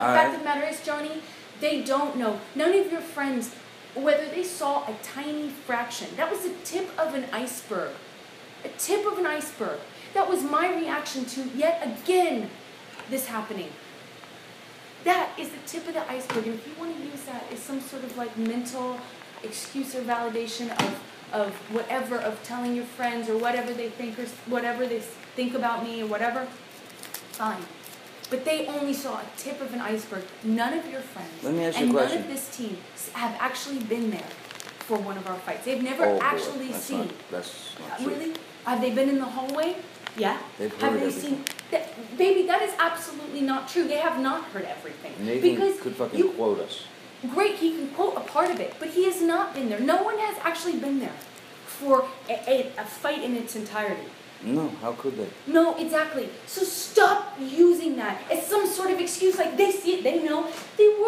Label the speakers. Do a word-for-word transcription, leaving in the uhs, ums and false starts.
Speaker 1: The All fact right. of the matter is, Johnny, they don't know. None of your friends, whether they saw a tiny fraction, that was the tip of an iceberg. A tip of an iceberg. That was my reaction to, yet again, this happening. That is the tip of the iceberg. And if you want to use that as some sort of like mental excuse or validation of, of whatever, of telling your friends or whatever they think or whatever they think about me or whatever, fine. But they only saw a tip of an iceberg. None of your friends
Speaker 2: Let me ask you
Speaker 1: and
Speaker 2: a question.
Speaker 1: none of this team have actually been there for one of our fights. They've never
Speaker 2: oh,
Speaker 1: actually
Speaker 2: boy. That's
Speaker 1: seen.
Speaker 2: Not, that's not true.
Speaker 1: Really? Have they been in the hallway? Yeah.
Speaker 2: They've heard
Speaker 1: have they
Speaker 2: everything.
Speaker 1: seen? That, baby, that is absolutely not true. They have not heard everything.
Speaker 2: Nathan
Speaker 1: because
Speaker 2: could fucking
Speaker 1: you,
Speaker 2: quote us.
Speaker 1: Great, he can quote a part of it, but he has not been there. No one has actually been there for a, a, a fight in its entirety.
Speaker 2: No, how could they?
Speaker 1: No, exactly. So stop using that as some sort of excuse. Like, they see it, they know. They